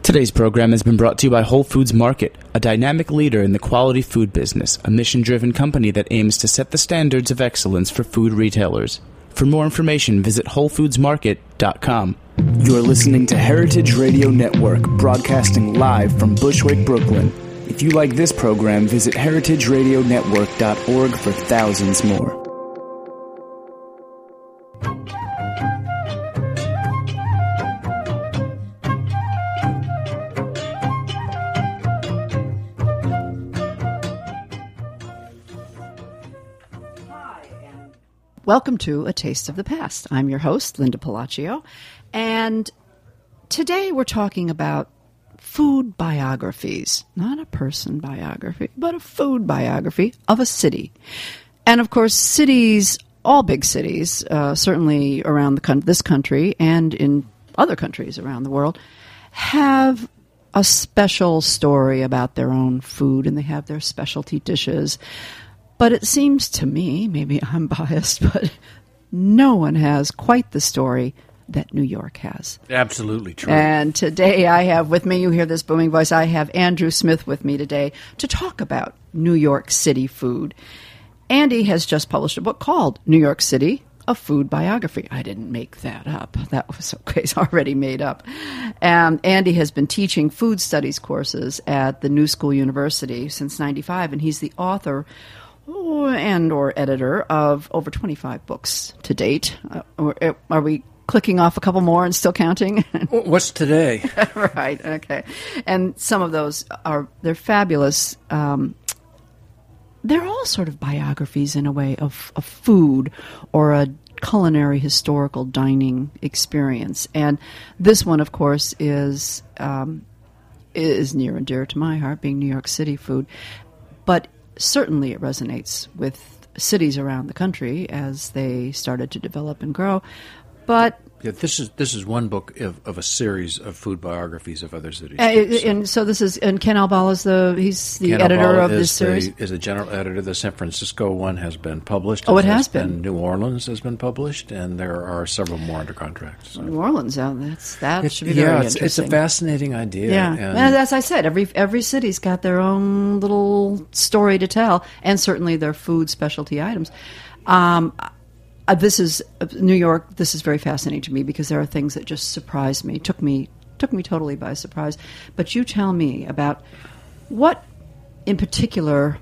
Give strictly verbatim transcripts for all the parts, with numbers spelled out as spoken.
Today's program has been brought to you by Whole Foods Market, a dynamic leader in the quality food business, a mission-driven company that aims to set the standards of excellence for food retailers. For more information, visit whole foods market dot com. You're listening to Heritage Radio Network, broadcasting live from Bushwick, Brooklyn. If you like this program, visit heritage radio network dot org for thousands more. Welcome to A Taste of the Past. I'm your host, Linda Palacio, and today we're talking about food biographies. Not a person biography, but a food biography of a city. And of course, cities, all big cities, uh, certainly around the con- this country and in other countries around the world, have a special story about their own food, and they have their specialty dishes. But it seems to me, maybe I'm biased, but no one has quite the story that New York has. Absolutely true. And today I have with me, you hear this booming voice, I have Andrew Smith with me today to talk about New York City food. Andy has just published a book called New York City, a Food Biography. I didn't make that up. That was okay, it's already made up. Um, Andy has been teaching food studies courses at the New School University since ninety-five, and he's the author and or editor of over twenty-five books to date. Uh, are we clicking off a couple more and still counting? What's today? Right, okay. And some of those are, they're fabulous. Um, they're all sort of biographies in a way of, of food or a culinary historical dining experience. And this one, of course, is um, is near and dear to my heart, being New York City food. But certainly it resonates with cities around the country as they started to develop and grow. But yeah, this is this is one book of, of a series of food biographies of other cities. Uh, so. And so this is, and Ken Albala is the he's the Ken editor Albala of this series. The, is the general editor. The San Francisco one has been published. Oh, it has been. New Orleans has been published, and there are several more under contract. So. New Orleans, oh, that's that it's, should be yeah, very it's, interesting. it's a fascinating idea. Yeah, and and as I said, every every city's got their own little story to tell, and certainly their food specialty items. Um, Uh, this is uh, New York. This is very fascinating to me because there are things that just surprised me, took me, took me totally by surprise. But you tell me about what, in particular,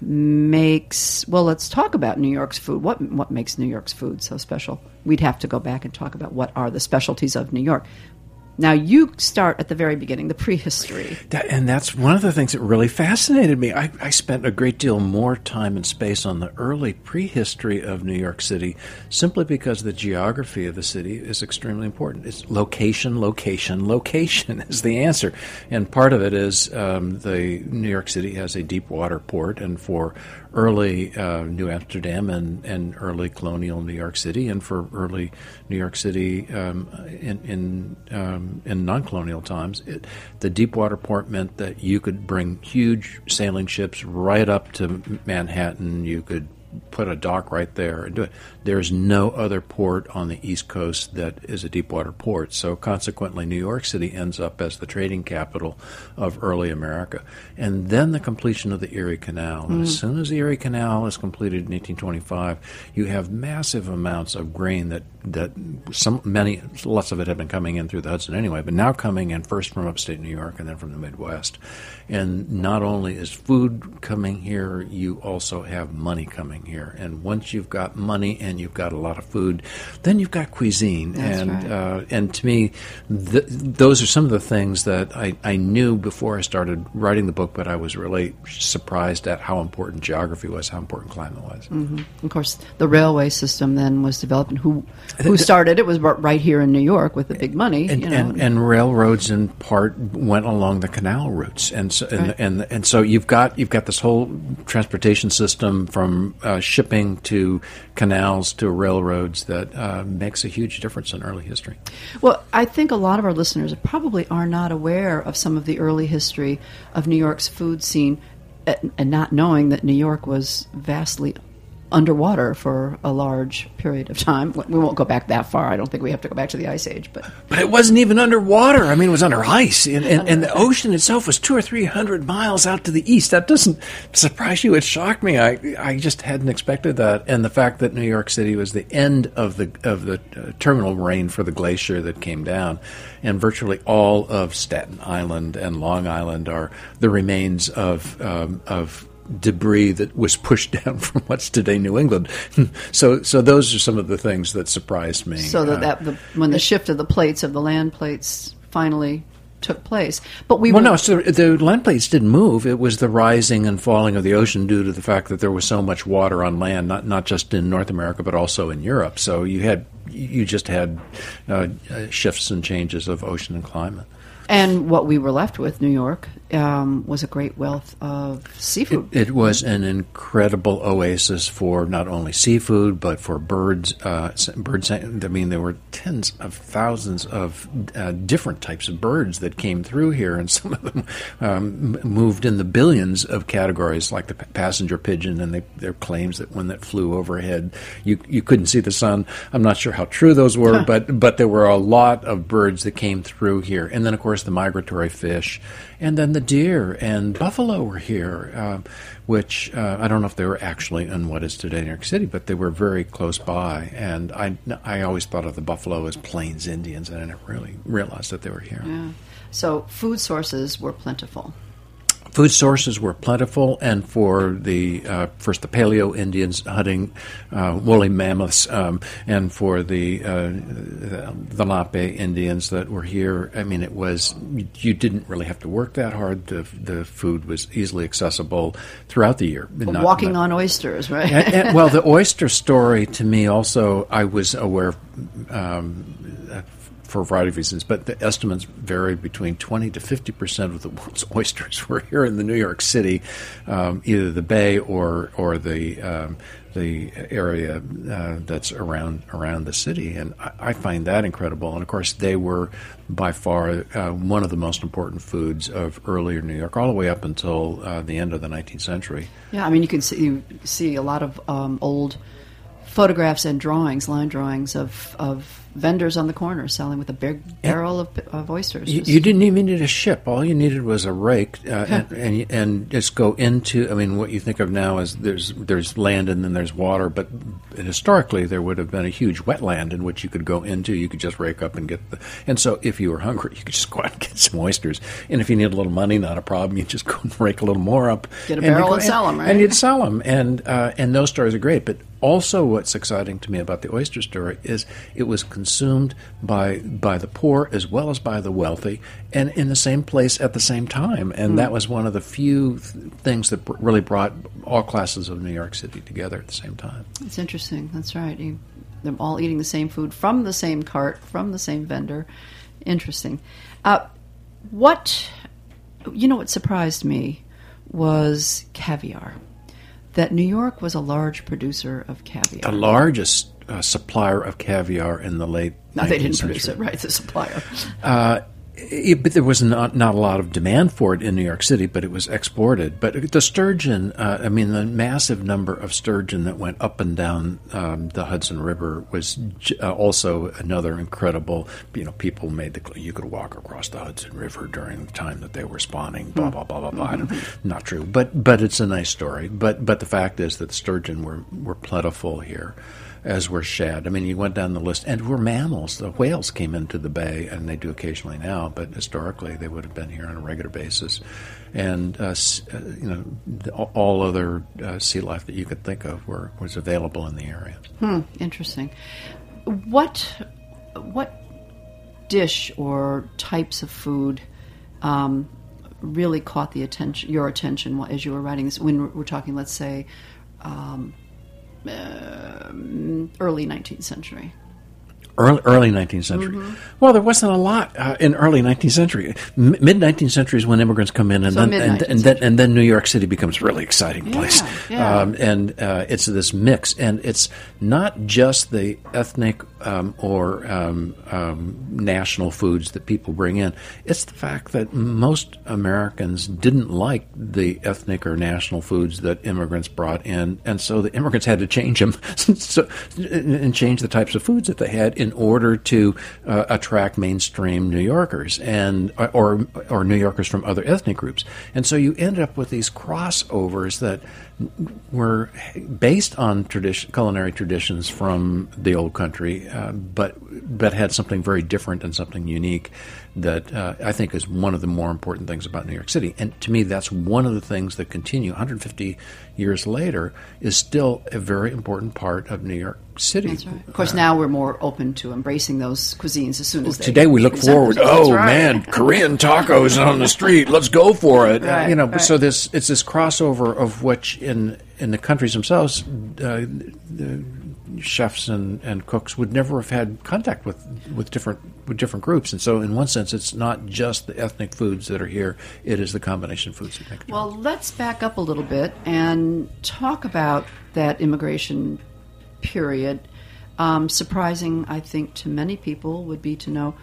makes. Well, let's talk about New York's food. What what makes New York's food so special? We'd have to go back and talk about what are the specialties of New York. Now, you start at the very beginning, the prehistory. That, and that's one of the things that really fascinated me. I, I spent a great deal more time and space on the early prehistory of New York City simply because the geography of the city is extremely important. It's location, location, location is the answer. And part of it is um, the New York City has a deep water port, and for early uh, New Amsterdam and, and early colonial New York City, and for early New York City um, in, in um, in non-colonial times, it, the deep water port meant that you could bring huge sailing ships right up to Manhattan. You could put a dock right there and do it. There's no other port on the East Coast that is a deep water port. So consequently, New York City ends up as the trading capital of early America. And then the completion of the Erie Canal. Mm. As soon as the Erie Canal is completed in eighteen twenty-five, you have massive amounts of grain that, that some many, lots of it had been coming in through the Hudson anyway, but now coming in first from upstate New York and then from the Midwest. And not only is food coming here, you also have money coming here. And once you've got money and you've got a lot of food, then you've got cuisine. That's and right. uh, and to me, th- those are some of the things that I, I knew before I started writing the book, but I was really surprised at how important geography was, how important climate was. Mm-hmm. Of course, the railway system then was developed, and who who started it was right here in New York with the big money. And, you know. and, and railroads in part went along the canal routes, and so and, Right. and and so you've got you've got this whole transportation system from uh, shipping to canals to railroads that uh, makes a huge difference in early history. Well, I think a lot of our listeners probably are not aware of some of the early history of New York's food scene, and not knowing that New York was vastly underwater for a large period of time. We won't go back that far. I don't think we have to go back to the Ice Age. But but it wasn't even underwater. I mean, it was under ice. And, and, and the ocean itself was two or three hundred miles out to the east. That doesn't surprise you. It shocked me. I I just hadn't expected that. And the fact that New York City was the end of the, of the uh, terminal rain for the glacier that came down. And virtually all of Staten Island and Long Island are the remains of um, of debris that was pushed down from what's today New England. so so those are some of the things that surprised me. So that, that the, when the shift of the plates, of the land plates, finally took place. But we Well, were, no, so the land plates didn't move. It was the rising and falling of the ocean due to the fact that there was so much water on land, not not just in North America, but also in Europe. So you had you just had uh, shifts and changes of ocean and climate. And what we were left with, New York, um, was a great wealth of seafood. It, it was an incredible oasis for not only seafood, but for birds. Uh, birds. I mean, there were tens of thousands of uh, different types of birds that came through here, and some of them um, moved in the billions of categories, like the passenger pigeon, and they, there are claims that one that flew overhead, you you couldn't see the sun. I'm not sure how true those were, huh. but but there were a lot of birds that came through here. And then, of course, the migratory fish, and then the deer and buffalo were here, uh, which uh, I don't know if they were actually in what is today New York City, but they were very close by. And I, I always thought of the buffalo as Plains Indians, and I never really realized that they were here. Yeah. So food sources were plentiful. Food sources were plentiful, and for the uh, first the Paleo Indians hunting uh, woolly mammoths, um, and for the, uh, the the Lenape Indians that were here, I mean, it was you didn't really have to work that hard. The the food was easily accessible throughout the year. Well, not, walking not, on oysters, right? and, and, well, the oyster story to me also, I was aware. Um, for a variety of reasons, but the estimates varied between twenty to fifty percent of the world's oysters were here in the New York City, um, either the Bay or or the um, the area uh, that's around around the city, and I, I find that incredible. And of course, they were by far uh, one of the most important foods of earlier New York, all the way up until uh, the end of the nineteenth century. Yeah, I mean, you can see you see a lot of um, old photographs and drawings, line drawings of of vendors on the corner selling with a big barrel of, of oysters. You, you didn't even need a ship. All you needed was a rake, uh, and, and and just go into. I mean, what you think of now is there's there's land and then there's water, but historically there would have been a huge wetland in which you could go into. You could just rake up and get the. And so, if you were hungry, you could just go out and get some oysters. And if you need a little money, not a problem. You just go and rake a little more up, get a barrel and, and sell them, right? And you'd sell them, and uh, and those stories are great, but. Also, what's exciting to me about the oyster story is it was consumed by by the poor as well as by the wealthy, and in the same place at the same time. And mm. that was one of the few th- things that br- really brought all classes of New York City together at the same time. It's interesting. That's right. You, they're all eating the same food from the same cart, from the same vendor. Interesting. Uh, what, you know what surprised me was caviar. That New York was a large producer of caviar. The largest uh, supplier of caviar in the late No, they didn't century. produce it, right, the supplier. Uh, it, but there was not, not a lot of demand for it in New York City, but it was exported. But the sturgeon, uh, I mean, the massive number of sturgeon that went up and down um, the Hudson River was j- uh, also another incredible, you know, people made the, you could walk across the Hudson River during the time that they were spawning, blah, blah, blah, blah, blah. Mm-hmm. Not true, but but it's a nice story. But but the fact is that the sturgeon were, were plentiful here, as were shad. I mean, you went down the list, and were mammals. The whales came into the bay, and they do occasionally now, but historically they would have been here on a regular basis. And, uh, you know, the, all other uh, sea life that you could think of were was available in the area. Hmm, interesting. What, what dish or types of food um, really caught the attention, your attention as you were writing this? When we're talking, let's say, um, Uh, early nineteenth century. Early, early nineteenth century. Mm-hmm. Well, there wasn't a lot uh, in early nineteenth century. M- Mid nineteenth century is when immigrants come in, and so then and, and then and then New York City becomes a really exciting place. Yeah, yeah. Um, and uh, it's this mix, and it's not just the ethnic um, or um, um, national foods that people bring in. It's the fact that most Americans didn't like the ethnic or national foods that immigrants brought in, and so the immigrants had to change them so, and change the types of foods that they had in order to uh, attract mainstream New Yorkers and or or New Yorkers from other ethnic groups. And so you end up with these crossovers that were based on tradition, culinary traditions from the old country, uh, but but had something very different and something unique that uh, I think is one of the more important things about New York City. And to me, that's one of the things that continue one hundred fifty years later is still a very important part of New York City. That's right. Of course, uh, now we're more open to embracing those cuisines as soon as they today we look forward. Oh right. man, Korean tacos on the street. Let's go for it. Right, uh, you know, right. so this it's this crossover of which in in the countries themselves, uh, the chefs and, and cooks would never have had contact with, with different with different groups. And so in one sense, it's not just the ethnic foods that are here, it is the combination of foods that make it. Well, let's back up a little bit and talk about that immigration period. Um, surprising, I think, to many people would be to know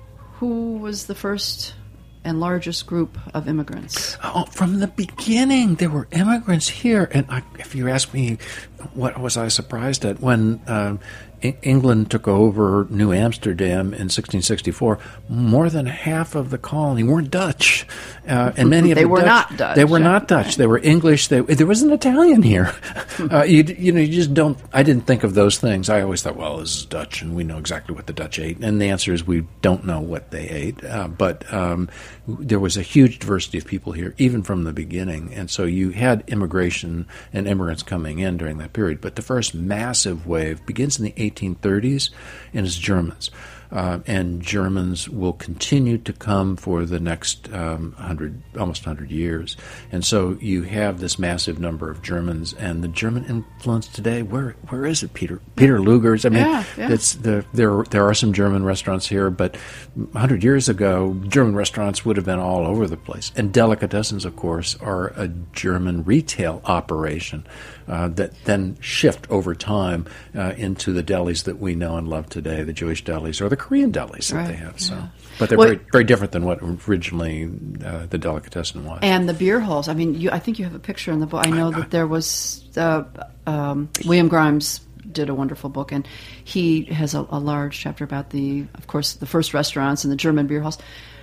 who was the first and largest group of immigrants. Oh, from the beginning, there were immigrants here. And I, if you ask me, what was I surprised at? When um, E- England took over New Amsterdam in sixteen sixty-four, more than half of the colony weren't Dutch. Uh, and many of they the were Dutch, not Dutch. They were not Dutch. They were English. They, there was an Italian here. uh, you, you know, you just don't, I didn't think of those things. I always thought, well, this is Dutch, and we know exactly what the Dutch ate. And the answer is we don't know what they ate. Uh, but um, there was a huge diversity of people here, even from the beginning. And so you had immigration and immigrants coming in during that period. But the first massive wave begins in the eighteen thirties, and it's Germans. Uh, and Germans will continue to come for the next um, hundred, almost hundred years, and so you have this massive number of Germans, and the German influence today. Where where is it, Peter? Peter Luger's. I mean, yeah, yeah. it's the there there are some German restaurants here, but a hundred years ago, German restaurants would have been all over the place. And delicatessens, of course, are a German retail operation uh, that then shift over time uh, into the delis that we know and love today, the Jewish delis or the Korean delis that right, they have. So, yeah. but they're well, very very different than what originally uh, the delicatessen was. And the beer halls. I mean, you, I think you have a picture in the book. I know that there was uh, um, William Grimes did a wonderful book, and he has a, a large chapter about the, of course, the first restaurants and the German beer halls.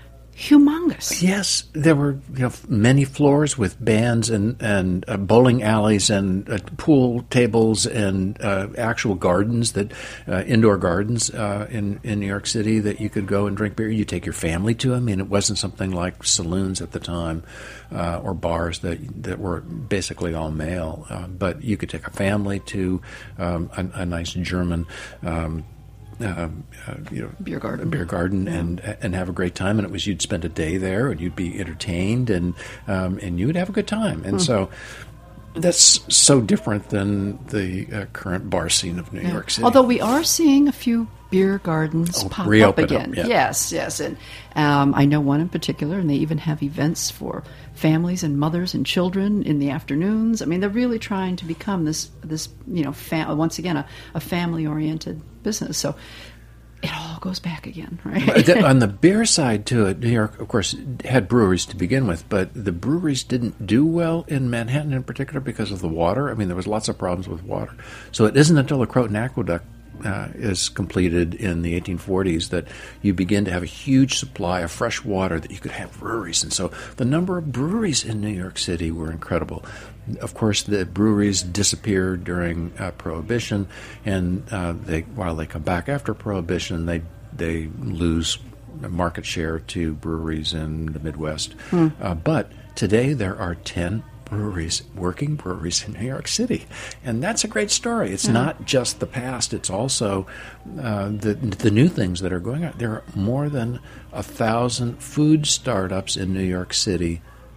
Humongous. Yes, there were you know, many floors with bands and and uh, bowling alleys and uh, pool tables and uh, actual gardens that uh, indoor gardens uh, in in New York City that you could go and drink beer. You take your family to them, and it wasn't something like saloons at the time uh, or bars that that were basically all male. Uh, but you could take a family to um, a, a nice German. Um, Uh, uh, you know, beer garden, beer garden, yeah. and and have a great time. And it was you'd spend a day there, and you'd be entertained, and um, and you would have a good time. And hmm. so that's so different than the uh, current bar scene of New yeah. York City. Although we are seeing a few beer gardens oh, pop up again. Up, yeah. Yes, yes, and um, I know one in particular, and they even have events for families and mothers and children in the afternoons. I mean, they're really trying to become this this you know fam- once again a, a family oriented business. So it all goes back again, right? On the beer side to it, New York, of course, had breweries to begin with, but the breweries didn't do well in Manhattan in particular because of the water. I mean, there was lots of problems with water. So it isn't until the Croton Aqueduct Uh, is completed in the eighteen forties that you begin to have a huge supply of fresh water that you could have breweries. And so the number of breweries in New York City were incredible. Of course, the breweries disappeared during uh, Prohibition, and uh, they while they come back after Prohibition, they they lose market share to breweries in the Midwest. Hmm. Uh, but today there are ten breweries, working breweries in New York City. And that's a great story. It's mm-hmm. not just the past, it's also uh, the the new things that are going on. There are more than a thousand food startups in New York City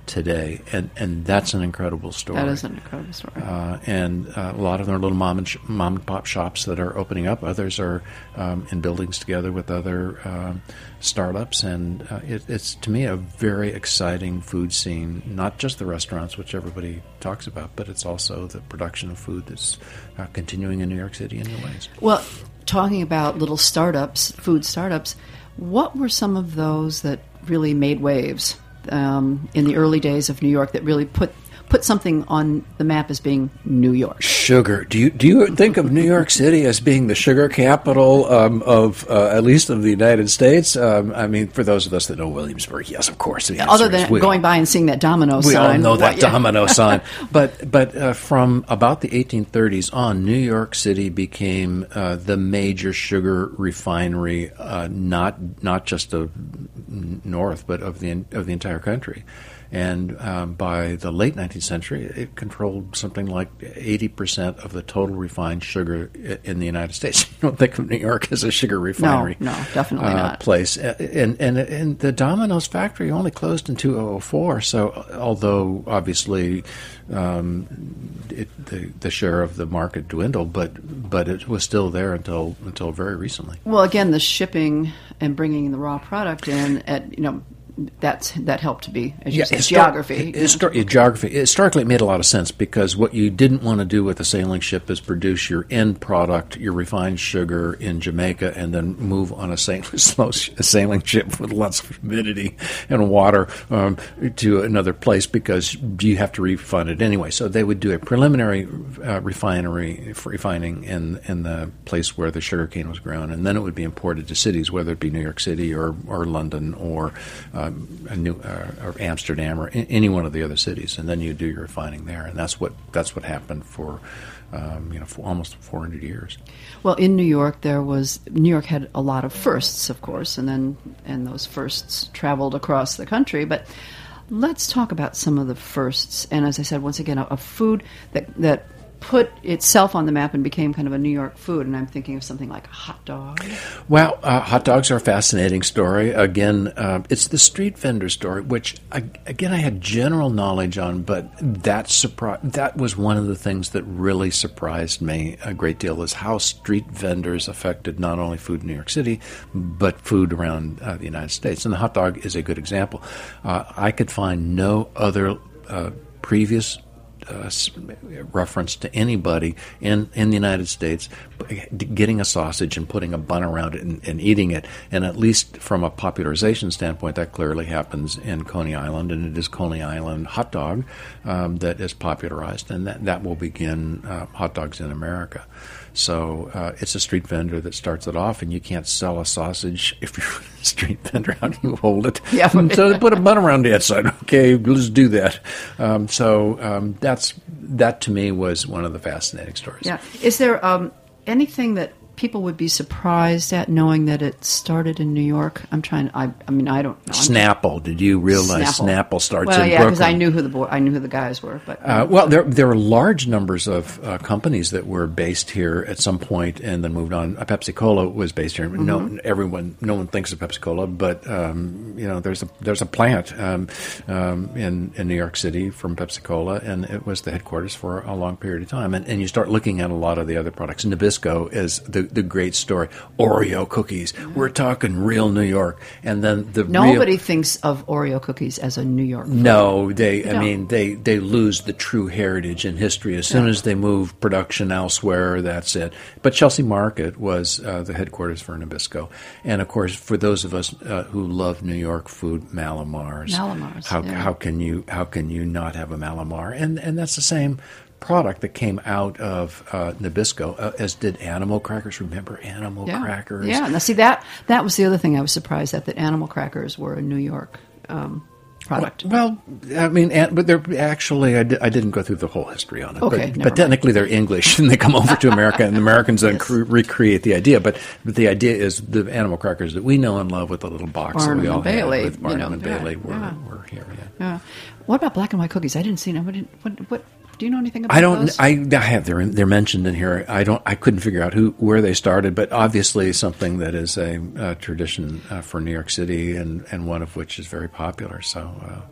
today, and, and that's an incredible story. That is an incredible story. Uh, and uh, a lot of them are little mom and, sh- mom and pop shops that are opening up. Others are um, in buildings together with other um, startups, and uh, it, it's, to me, a very exciting food scene, not just the restaurants, which everybody talks about, but it's also the production of food that's uh, continuing in New York City in new ways. Well, talking about little startups, food startups, what were some of those that really made waves um, in the early days of New York that really put put something on the map as being New York? Sugar. Do you do you think of New York City as being the sugar capital um, of uh, at least of the United States? Um, I mean, for those of us that know Williamsburg, yes, of course. The Other answer is than we going all, by and seeing that domino we sign. all know that What, yeah. domino sign. But but uh, from about the eighteen thirties on, New York City became uh, the major sugar refinery, uh, not not just of North, but of the of the entire country. And um, by the late nineteenth century, it controlled something like eighty percent of the total refined sugar in the United States. You don't think of New York as a sugar refinery No, no, definitely uh, not. place. And, and, and the Domino's factory only closed in two thousand four, so although obviously um, it, the, the share of the market dwindled, but but it was still there until until very recently. Well, again, the shipping and bringing the raw product in at, you know, that's that helped to be, as you said, histor- geography. Histor- yeah. Geography. Historically, it made a lot of sense because what you didn't want to do with a sailing ship is produce your end product, your refined sugar, in Jamaica, and then move on a sailing, slow sh- a sailing ship with lots of humidity and water um, to another place because you have to refine it anyway. So they would do a preliminary uh, refinery refining in in the place where the sugarcane was grown, and then it would be imported to cities, whether it be New York City or or London or uh, A new, uh, or Amsterdam, or in, any one of the other cities, and then you do your refining there, and that's what that's what happened for, um, you know, for almost four hundred years. Well, in New York, there was New York had a lot of firsts, of course, and then and those firsts traveled across the country. But let's talk about some of the firsts. And as I said, once again, a, a food that that put itself on the map and became kind of a New York food, and I'm thinking of something like a hot dog. Well, uh, hot dogs are a fascinating story. Again, uh, it's the street vendor story, which, I, again, I had general knowledge on, but that surpri- that was one of the things that really surprised me a great deal, is how street vendors affected not only food in New York City, but food around uh, the United States. And the hot dog is a good example. Uh, I could find no other uh, previous Uh, reference to anybody in, in the United States getting a sausage and putting a bun around it and, and eating it. And at least from a popularization standpoint, that clearly happens in Coney Island, and it is Coney Island hot dog um, that is popularized, and that, that will begin uh, hot dogs in America. So uh, it's a street vendor that starts it off, and you can't sell a sausage if you're a street vendor. How do you hold it? Yeah. So they put a bun around the outside. Okay, let's do that. Um, so um, that's that to me was one of the fascinating stories. Yeah. Is there um, anything that people would be surprised at knowing that it started in New York? I'm trying. I. I mean, I don't know. Snapple. Did you realize Snapple, Snapple starts well, in yeah, Brooklyn? because I knew who the boy, I knew who the guys were. But uh, well, there there are large numbers of uh, companies that were based here at some point and then moved on. Uh, Pepsi Cola was based here. Mm-hmm. No, everyone, no one thinks of Pepsi Cola, but um, you know, there's a there's a plant um, um, in in New York City from Pepsi Cola, and it was the headquarters for a long period of time. And and you start looking at a lot of the other products. Nabisco is the the great story. Oreo cookies. We're talking real New York. And then the nobody real, thinks of Oreo cookies as a New York food. No, they, they I mean, they, they lose the true heritage and history. As soon yeah. as they move production elsewhere, that's it. But Chelsea Market was uh, the headquarters for Nabisco. And, of course, for those of us uh, who love New York food, Malamars. Malamars, How, yeah. how can you how can you not have a Malamar? And and that's the same product that came out of uh, Nabisco, uh, as did Animal Crackers. Remember Animal yeah. Crackers? Yeah. Now, see, that that was the other thing I was surprised at, that Animal Crackers were a New York um, product. Well, well, I mean, but they're actually, I, di- I didn't go through the whole history on it. Okay, but, but technically they're English, and they come over to America, and the Americans then yes. cre- recreate the idea. But, but the idea is the Animal Crackers that we know and love with the little box Barnum that we all and Bailey, have with Barnum you know, and yeah, Bailey were, yeah. were here. Yeah. yeah. What about black and white cookies? I didn't see them. What, what, what do you know anything about I don't. those? I, I have. They're they're mentioned in here. I don't. I couldn't figure out who where they started, but obviously something that is a, a tradition uh, for New York City, and, and one of which is very popular. So. Uh,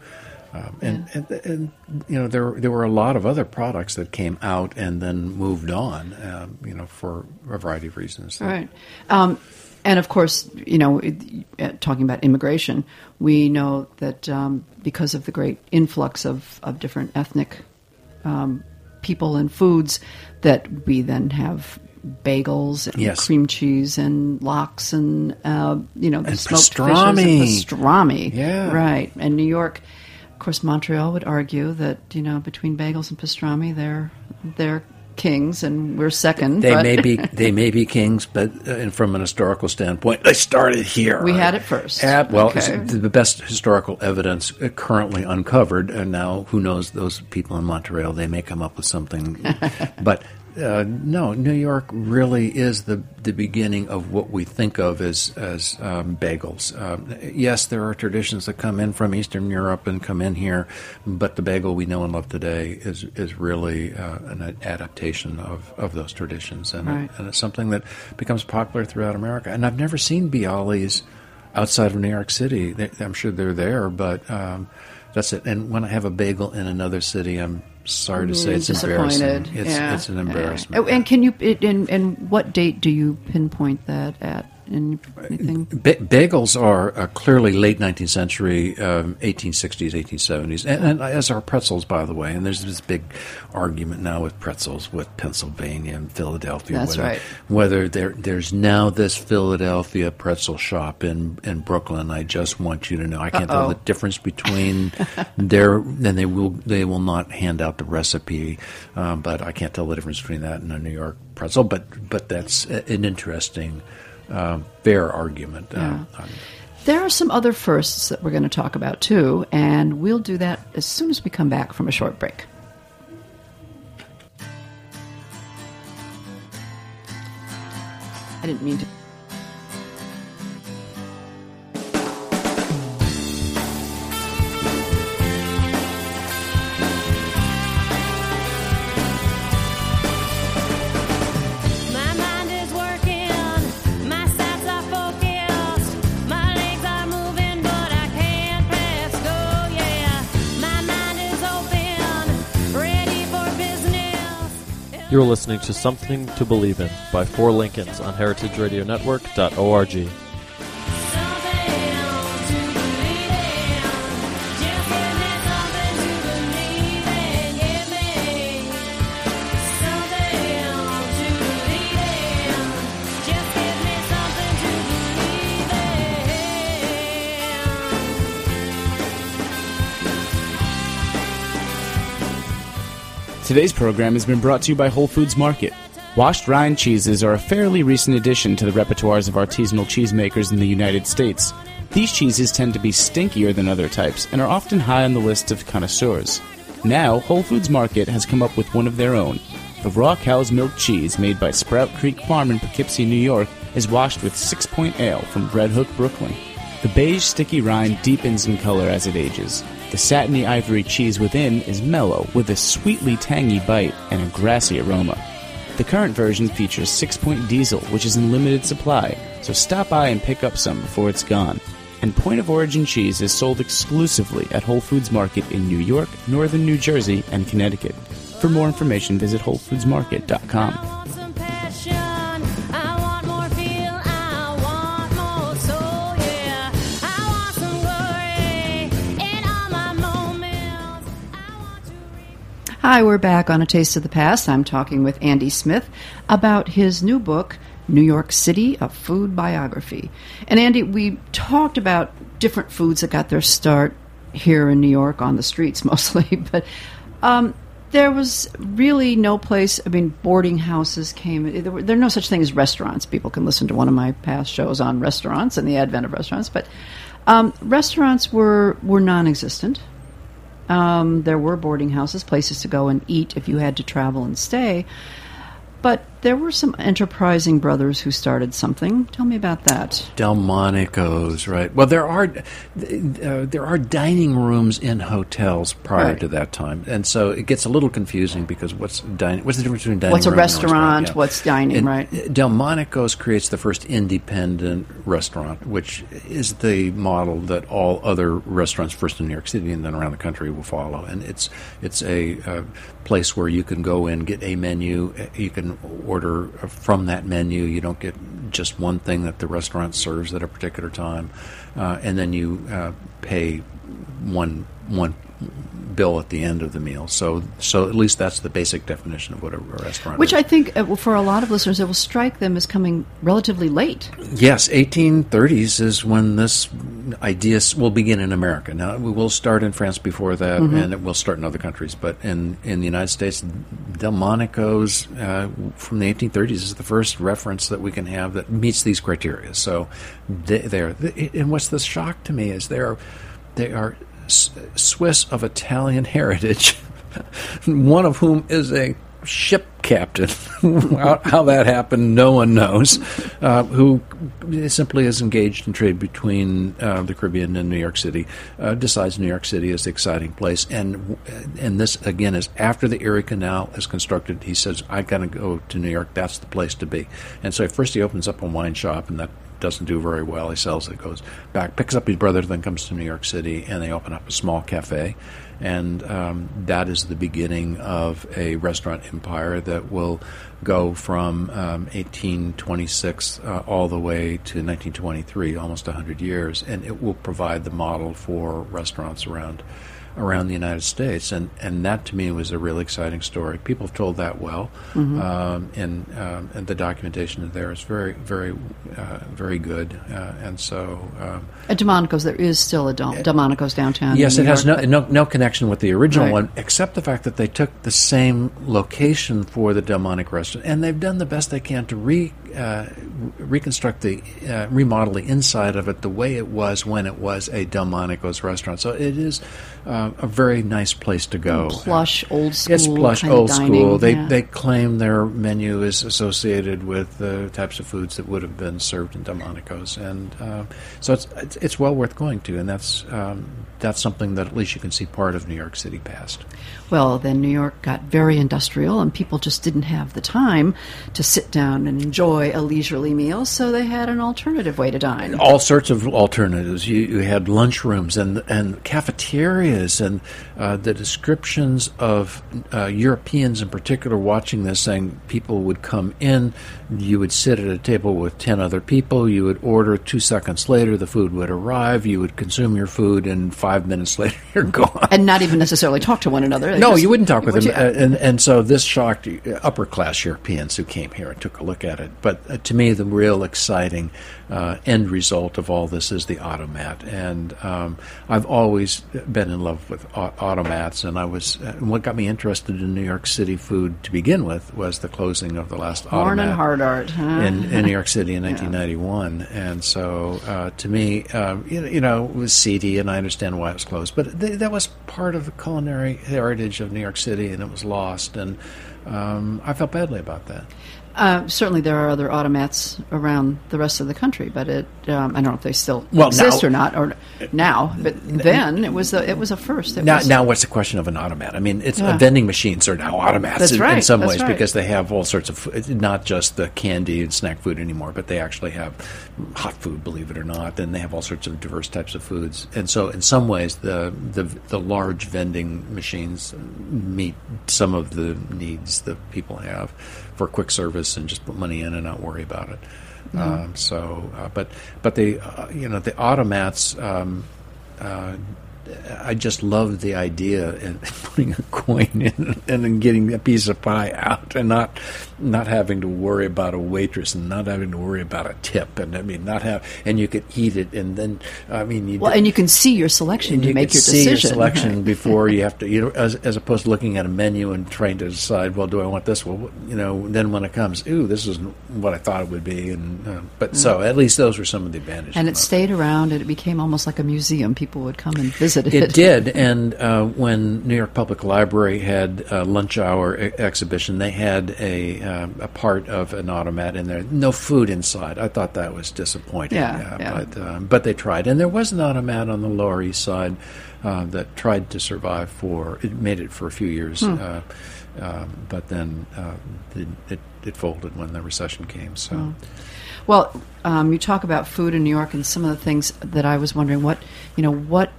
Um, and, and, and, you know, there there were a lot of other products that came out and then moved on, um, you know, for a variety of reasons. All right. Um, and, of course, you know, it, uh, talking about immigration, we know that um, because of the great influx of, of different ethnic um, people and foods, that we then have bagels and yes. cream cheese and lox and, uh, you know, the and smoked pastrami. fishes and pastrami. Yeah. Right. And New York... Of course, Montreal would argue that, you know, between bagels and pastrami, they're they're kings, and we're second. They but may be they may be kings, but uh, and from an historical standpoint, they started here. We had it first. At, well, Okay. it's the best historical evidence currently uncovered, and now who knows? Those people in Montreal, they may come up with something, but. Uh, no, New York really is the the beginning of what we think of as as um, bagels. Um, yes, there are traditions that come in from Eastern Europe and come in here, but the bagel we know and love today is is really uh, an adaptation of, of those traditions, and, right. it, and it's something that becomes popular throughout America. And I've never seen Bialys outside of New York City. They, I'm sure they're there, but um, that's it. And when I have a bagel in another city, I'm sorry to say it's embarrassing. It's, yeah. it's an embarrassment. Yeah. And can you? It, and, and what date do you pinpoint that at? Anything? Ba- bagels are uh, clearly late nineteenth century, um, eighteen sixties, eighteen seventies, and, and as are pretzels, by the way. And there's this big argument now with pretzels with Pennsylvania and Philadelphia. That's whether, right. Whether there, there's now this Philadelphia pretzel shop in, in Brooklyn. I just want you to know, I can't Uh-oh. tell the difference between their. Then they will they will not hand out the recipe, um, but I can't tell the difference between that and a New York pretzel. But but that's an interesting. Um, fair argument. Yeah. Um, there are some other firsts that we're going to talk about too, and we'll do that as soon as we come back from a short break. I didn't mean to. You're listening to Something to Believe In by Four Lincolns on heritage radio network dot org. Today's program has been brought to you by Whole Foods Market. Washed rind cheeses are a fairly recent addition to the repertoires of artisanal cheesemakers in the United States. These cheeses tend to be stinkier than other types and are often high on the list of connoisseurs. Now, Whole Foods Market has come up with one of their own. The raw cow's milk cheese made by Sprout Creek Farm in Poughkeepsie, New York, is washed with Six Point Ale from Red Hook, Brooklyn. The beige, sticky rind deepens in color as it ages. The satiny ivory cheese within is mellow, with a sweetly tangy bite and a grassy aroma. The current version features Six Point Diesel, which is in limited supply, so stop by and pick up some before it's gone. And Point of Origin cheese is sold exclusively at Whole Foods Market in New York, Northern New Jersey, and Connecticut. For more information, visit whole foods market dot com. Hi, we're back on A Taste of the Past. I'm talking with Andy Smith about his new book, New York City, A Food Biography. And Andy, we talked about different foods that got their start here in New York, on the streets mostly, but um, there was really no place, I mean, boarding houses came, there, were, there are no such thing as restaurants. People can listen to one of my past shows on restaurants and the advent of restaurants, but um, restaurants were, were non-existent. Um, there were boarding houses, places to go and eat if you had to travel and stay. But there were some enterprising brothers who started something. Tell me about that. Delmonico's, right? Well, there are uh, there are dining rooms in hotels prior Right. to that time, and so it gets a little confusing because what's dining? What's the difference between dining What's a room and restaurant? Yeah. What's dining, And right? Delmonico's creates the first independent restaurant, which is the model that all other restaurants, first in New York City and then around the country, will follow. And it's it's a uh, place where you can go in, get a menu, you can order from that menu. You don't get just one thing that the restaurant serves at a particular time, uh, and then you uh, pay one one bill at the end of the meal. So, so at least that's the basic definition of what a, a restaurant Which is. I think, uh, for a lot of listeners, it will strike them as coming relatively late. Yes, eighteen thirties is when this idea s- will begin in America. Now, we will start in France before that, and it will start in other countries. But in, in the United States, Delmonico's uh, from the eighteen thirties is the first reference that we can have that meets these criteria. So, they, they're and what's the shock to me is they are they are S- Swiss of Italian heritage, one of whom is a ship captain. how, how that happened, no one knows. Uh, who simply is engaged in trade between uh, the Caribbean and New York City. Uh, decides New York City is the exciting place, and and this again is after the Erie Canal is constructed. He says, "I got to go to New York. That's the place to be." And so first he opens up a wine shop, and that doesn't do very well. He sells it, goes back, picks up his brother, then comes to New York City, and they open up a small cafe. And um, that is the beginning of a restaurant empire that will go from um, eighteen twenty-six uh, all the way to nineteen twenty-three, almost one hundred years. And it will provide the model for restaurants around around the United States, and, and that to me was a really exciting story. People have told that well, Mm-hmm. um, and um, and the documentation there is very, very, uh, very good, uh, and so um, At Delmonico's, there is still a Del- Delmonico's downtown. yes, in it New has York, no, no no connection with the original Right. one, except the fact that they took the same location for the Delmonico restaurant, and they've done the best they can to re uh, reconstruct the uh, remodel the inside of it the way it was when it was a Delmonico's restaurant. So it is uh, a very nice place to go. Plush, old school. It's plush, kind of old dining, school. They yeah. they claim their menu is associated with the types of foods that would have been served in Delmonico's, and uh, so it's, it's it's well worth going to, and that's um, that's something that at least you can see part of New York City past. Well, then New York got very industrial, and people just didn't have the time to sit down and enjoy a leisurely meal, so they had an alternative way to dine. All sorts of alternatives. You, you had lunchrooms and and cafeterias, and uh, the descriptions of uh, Europeans in particular watching this, saying people would come in, you would sit at a table with ten other people, you would order, two seconds later the food would arrive, you would consume your food, and five minutes later you're gone. And not even necessarily talk to one another. They No, just- you wouldn't talk with would them, you? uh, and and so this shocked upper class Europeans who came here and took a look at it. But uh, to me, the real exciting uh, end result of all this is the automat, and um, I've always been in love with au- automats. And I was uh, what got me interested in New York City food to begin with was the closing of the last Horn and automat hard art. Huh? in, in New York City in nineteen ninety-one, and so uh, to me, um, you, know, you know, it was seedy, and I understand why it was closed, but th- that was part of the culinary heritage of New York City, and it was lost, and um, I felt badly about that. Uh, certainly, there are other automats around the rest of the country, but it um, I don't know if they still Well, exist now- or not, or now. But then it was a, it was a first. It Now, was, now, what's the question of an automat? I mean, it's Yeah. uh, vending machines are now automats That's in, in right, some that's ways right. because they have all sorts of food, not just the candy and snack food anymore, but they actually have hot food, believe it or not, and they have all sorts of diverse types of foods. And so, in some ways, the the, the large vending machines meet some of the needs that people have for quick service and just put money in and not worry about it. Mm-hmm. Um, so, uh, but but the uh, you know the automats. Um, uh, I just loved the idea of putting a coin in and then getting a piece of pie out, and not not having to worry about a waitress, and not having to worry about a tip, and I mean not have, and you could eat it, and then I mean you well, and you can see your selection and to you make can your see decision. your selection Right. before you have to, you know, as, as opposed to looking at a menu and trying to decide, well, do I want this? Well, you know, then when it comes, ooh, this is what I thought it would be, and uh, but so at least those were some of the advantages. And it of stayed around, and it became almost like a museum. People would come and visit visited. It did, and uh, when New York Public Library had a lunch hour e- exhibition, they had a uh, a part of an automat in there. No food inside. I thought that was disappointing. Yeah, uh, yeah. But, um, but they tried. And there was an automat on the Lower East Side uh, that tried to survive for, it made it for a few years, Hmm. uh, um, but then uh, it, it, it folded when the recession came. So. Oh. Well, um, you talk about food in New York, and some of the things that I was wondering, what you know, what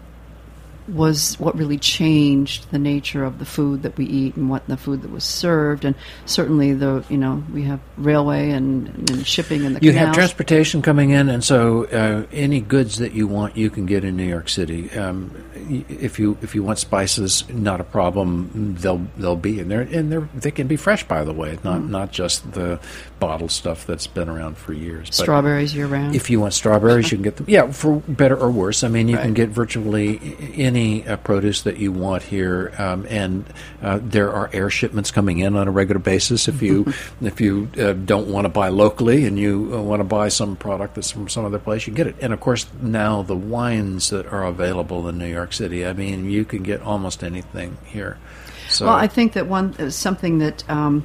was what really changed the nature of the food that we eat and what the food that was served, and certainly the you know we have railway and, and shipping and the You canals. have transportation coming in, and so uh, any goods that you want, you can get in New York City. Um, y- if you if you want spices, not a problem. They'll they'll be in there, and they they can be fresh. By the way, not Mm. not just the bottled stuff that's been around for years. But Strawberries year round. if you want strawberries, you can get them. Yeah, for better or worse. I mean, you can Right. get virtually any uh, produce that you want here, um, and uh, there are air shipments coming in on a regular basis. If you if you uh, don't want to buy locally and you uh, want to buy some product that's from some other place, you get it. And of course, now the wines that are available in New York City. I mean, you can get almost anything here. So, Well, I think that one uh, something that um,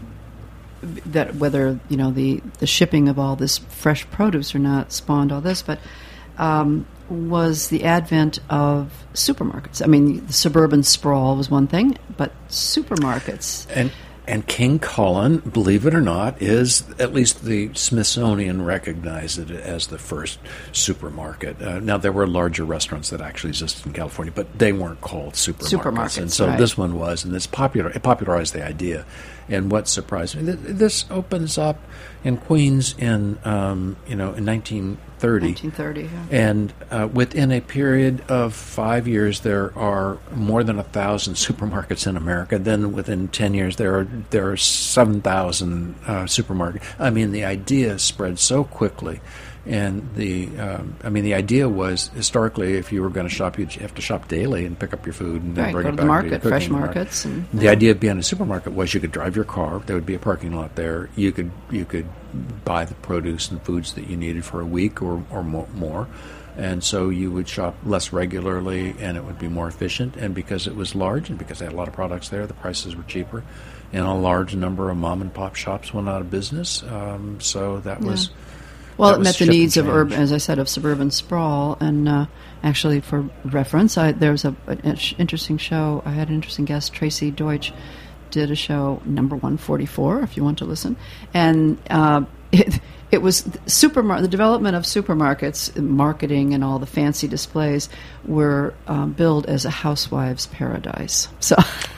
that whether you know the the shipping of all this fresh produce or not spawned all this, but um, was the advent of supermarkets. I mean, the suburban sprawl was one thing, but supermarkets. And and King Cullen, believe it or not, is at least the Smithsonian recognized it as the first supermarket. Uh, now there were larger restaurants that actually existed in California, but they weren't called supermarkets. Supermarkets, and so right. this one was, and this popular it popularized the idea. And what surprised me, th- this opens up in Queens in um, you know in nineteen thirty. nineteen thirty. Yeah. And uh, within a period of five years, there are more than a thousand supermarkets in America. Then within ten years, there are there are seven thousand uh, supermarkets. I mean, the idea spread so quickly, and the um, I mean, the idea was historically, if you were going to shop, you'd have to shop daily and pick up your food and then Right, bring go it to back the market, your cooking fresh market. markets. And, The idea of being a supermarket was you could drive your car. There would be a parking lot there. You could you could buy the produce and foods that you needed for a week or or mo- more, and so you would shop less regularly, and it would be more efficient. And because it was large, and because they had a lot of products there, the prices were cheaper, and a large number of mom and pop shops went out of business. Um, so that Yeah. was. Well, that it was met the shift and needs of change. urban, as I said, of suburban sprawl. And uh, actually, for reference, I, there was a, an interesting show. I had an interesting guest, Tracy Deutsch, did a show, number one forty-four, if you want to listen. And uh, it, it was supermar- the development of supermarkets, marketing, and all the fancy displays were um, billed as a housewife's paradise. So.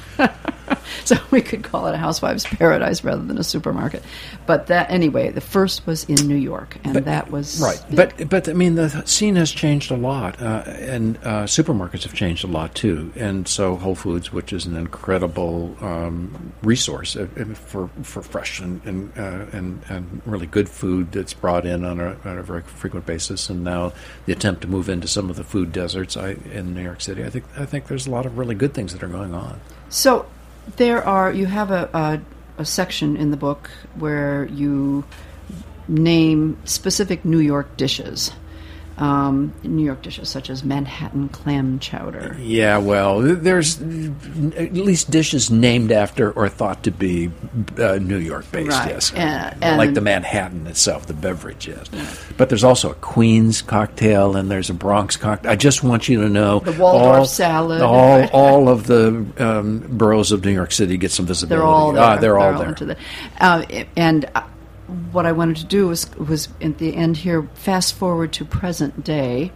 So we could call it a housewife's paradise rather than a supermarket. But that anyway, the first was in New York, and But- that was right. big. But but I mean the scene has changed a lot, uh, and uh, supermarkets have changed a lot too. And so Whole Foods, which is an incredible um, resource uh, uh, for for fresh and and, uh, and and really good food that's brought in on a, on a very frequent basis, and now the attempt to move into some of the food deserts I, in New York City. I think I think there's a lot of really good things that are going on. So there are you have a, a a section in the book where you name specific New York dishes. Um, New York dishes such as Manhattan clam chowder. Yeah, well, there's at least dishes named after or thought to be uh, New York-based, Right. yes. And- and- like the Manhattan itself, the beverage, yes. But there's also a Queens cocktail and there's a Bronx cocktail. I just want you to know The Waldorf all, salad. All, Right. all of the um, boroughs of New York City get some visibility. They're all there. Ah, they're, all there. into the- uh, and uh, what I wanted to do was was at the end here, fast forward to present day.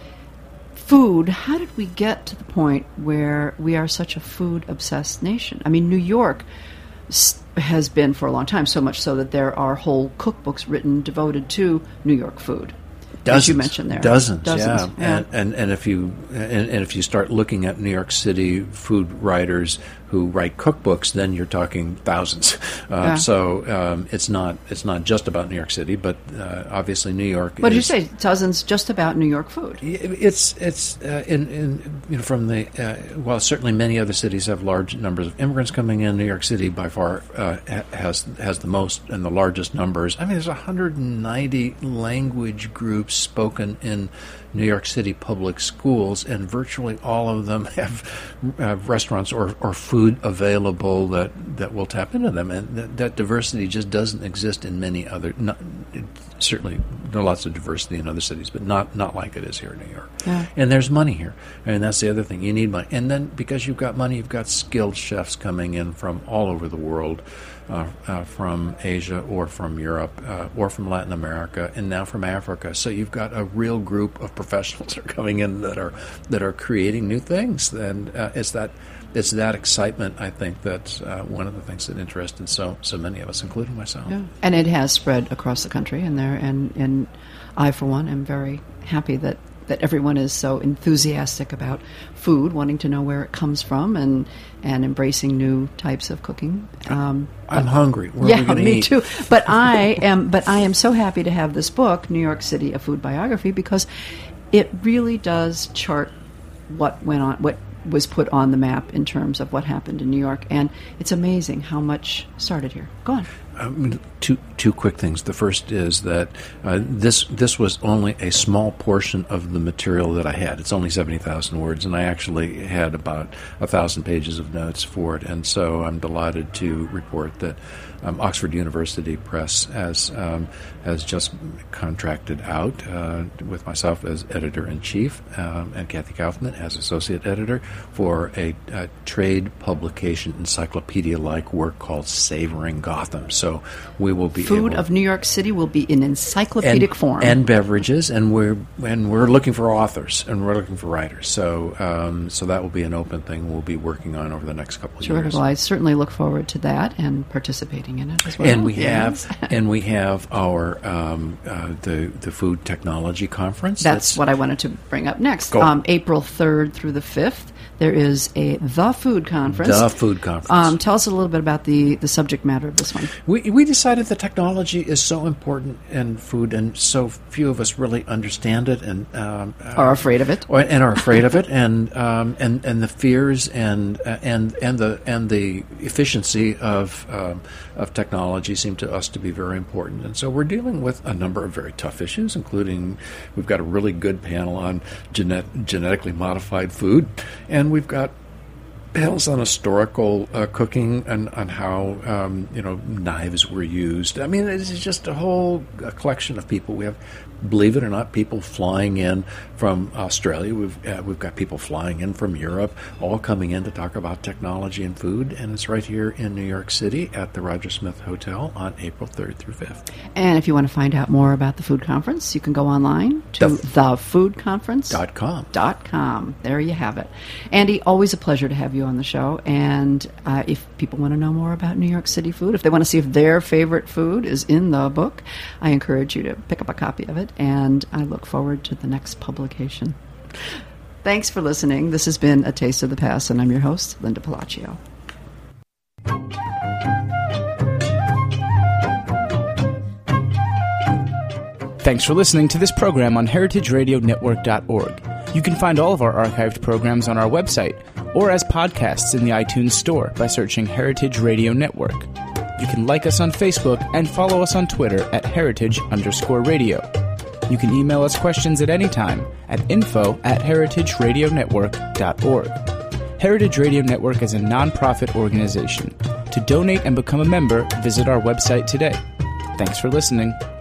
Food. How did we get to the point where we are such a food obsessed nation? I mean, New York s- has been for a long time, so much so that there are whole cookbooks written devoted to New York food. Dozens, as you mentioned there. Dozens, Dozens, yeah. yeah. And, and and if you and, and if you start looking at New York City food writers who write cookbooks, then you're talking thousands. Uh, Yeah. So um, it's not it's not just about New York City, but uh, obviously New York. What did you is- say? Dozens just about New York food. It's it's uh, in, in you know from the uh, while certainly many other cities have large numbers of immigrants coming in. New York City by far uh, ha- has has the most and the largest numbers. I mean, there's one hundred ninety language groups spoken in New York City public schools, and virtually all of them have uh, restaurants or, or food available that, that will tap into them. And that, that diversity just doesn't exist in many other, not, it, certainly there are lots of diversity in other cities, but not, not like it is here in New York. Yeah. And there's money here. And that's the other thing. You need money. And then because you've got money, you've got skilled chefs coming in from all over the world. Uh, uh, from Asia or from Europe uh, or from Latin America and now from Africa. So you've got a real group of professionals that are coming in that are that are creating new things. And uh, it's that it's that excitement, I think, that's uh, one of the things that interested so so many of us, including myself. Yeah. And it has spread across the country, and there and and I, for one, am very happy that. that everyone is so enthusiastic about food, wanting to know where it comes from, and, and embracing new types of cooking. Um, I'm but, hungry. Where yeah, are we going to me eat? too. But I am. But I am so happy to have this book, New York City: A Food Biography, because it really does chart what went on, what was put on the map in terms of what happened in New York, and it's amazing how much started here. Go on. Um, two two quick things. The first is that uh, this this was only a small portion of the material that I had. It's only seventy thousand words, and I actually had about a thousand pages of notes for it. And so I'm delighted to report that um, Oxford University Press has um, has just contracted out uh, with myself as editor in chief um, and Kathy Kaufman as associate editor for a, a trade publication encyclopedia-like work called Savoring Gotham. So So we will be Food able, of New York City will be in encyclopedic and, form, and beverages, and we're and we're looking for authors and we're looking for writers. So um, so that will be an open thing we'll be working on over the next couple of Terrific. years. Well, I certainly look forward to that and participating in it as well. And we Yes. have and we have our um, uh, the the Food Technology Conference. That's, That's what I wanted to bring up next. Go. Um, April third through the fifth, there is a The Food Conference. The Food Conference. Um, tell us a little bit about the, the subject matter of this one. We we decided that technology is so important in food, and so few of us really understand it, and um, Are afraid of it. or, and are afraid of it, and um, and and the fears and uh, and and the and the efficiency of um, of technology seem to us to be very important, and so we're dealing with a number of very tough issues, including we've got a really good panel on genet- genetically modified food, and we've got panels on historical uh, cooking and on how um, you know knives were used. I mean, it's just a whole a collection of people. We have, believe it or not, people flying in from Australia. We've uh, we've got people flying in from Europe, all coming in to talk about technology and food. And it's right here in New York City at the Roger Smith Hotel on April third through fifth. And if you want to find out more about the food conference, you can go online to The- the food conference Dot com. Dot com. There you have it. Andy, always a pleasure to have you on the show. And uh, if people want to know more about New York City food, if they want to see if their favorite food is in the book, I encourage you to pick up a copy of it. And I look forward to the next publication. Thanks for listening. This has been A Taste of the Past, and I'm your host, Linda Palacio. Thanks for listening to this program on heritage radio network dot org. You can find all of our archived programs on our website or as podcasts in the iTunes Store by searching Heritage Radio Network. You can like us on Facebook and follow us on Twitter at heritage underscore radio. You can email us questions at any time at info at heritage radio network dot org. Heritage Radio Network is a nonprofit organization. To donate and become a member, visit our website today. Thanks for listening.